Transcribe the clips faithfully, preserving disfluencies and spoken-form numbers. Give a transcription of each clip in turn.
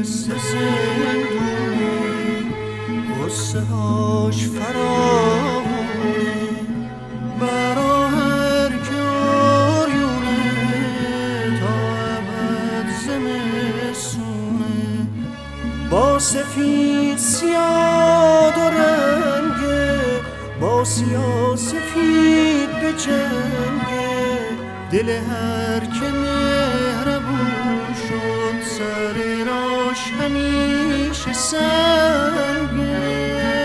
مثل زندونه، غصه هاش فراوونه، برا هر که آریونه تا ابد زمستونه. با سفید سیاه و رنگه، با سیاه سفید به جنگه، دل هر که مهربون شد سر راش همیشه سنگه.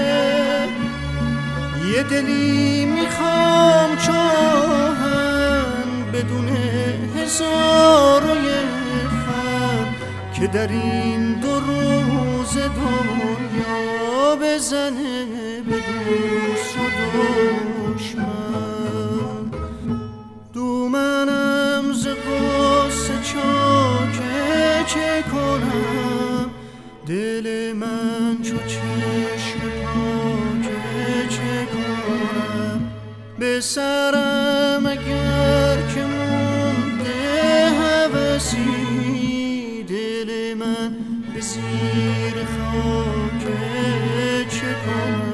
یه دلی میخوام چاهن بدون هزار و یه فن، که در این دو روز دنیا بزنه به دوست و دشمن. دومنم ز غصه چاکه چه کنم، دل من چو چشم پاکه چه کنم. به سرم اگر که مونده هوسی، دل من به زیر خاکه چه کنم.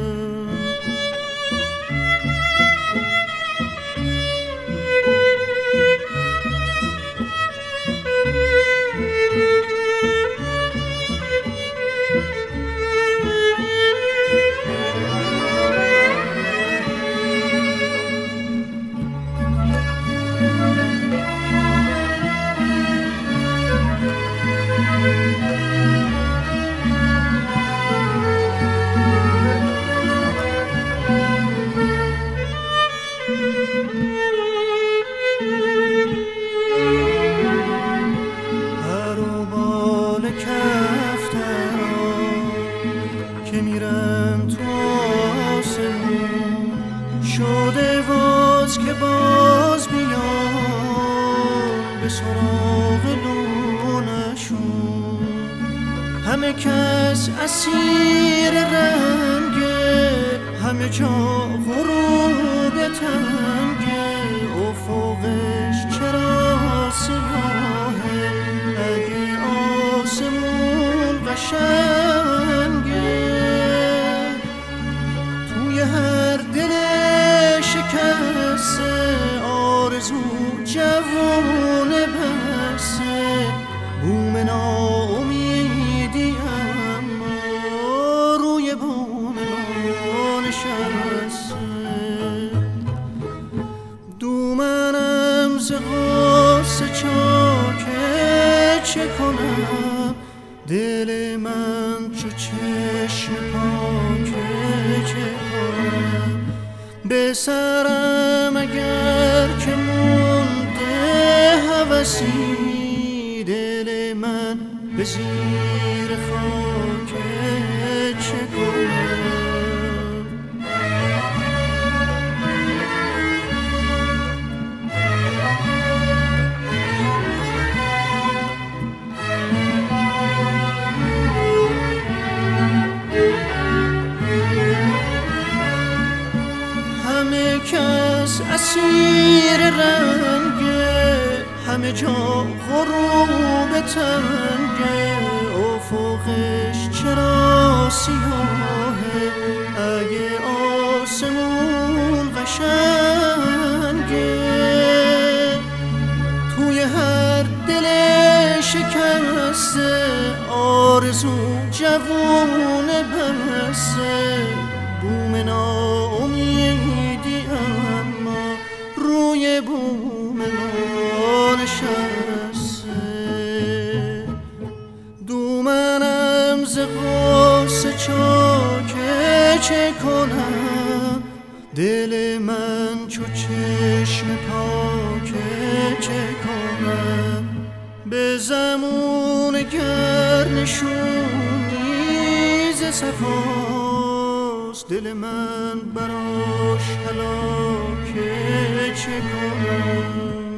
شده واز که باز بیان به سراغ لونشون، همه کس اسیر رنگه، همه جا غروب تنگه. افقش چرا سیاهه اگه آسمون قشنگه؟ توی هر دل شکسته آرزو جوونه بسته، بوم ناامیدی اما روی بوم ما نشسته. دومنم ز غصه چاکه چه کنم، دل من چو چشم پاکه چه کنم. به سرم اگر که مونده هوسی، دل من به زیر خاکه چه کنم. همه کس اسیر رنگه، همه جا غروب تنگه. افقش چرا سیاهه اگه آسمون قشنگه؟ توی هر دل شکسته آرزو جوونه بسته، بوم ناامیدی اما روی بوم ما نشسته. دومنم ز غصه چاکه چه کنم، دل من چو چشم پاکه چه کنم. به زمون گر نشونی ز صفاست، دل من براش هلاکه چه کنم.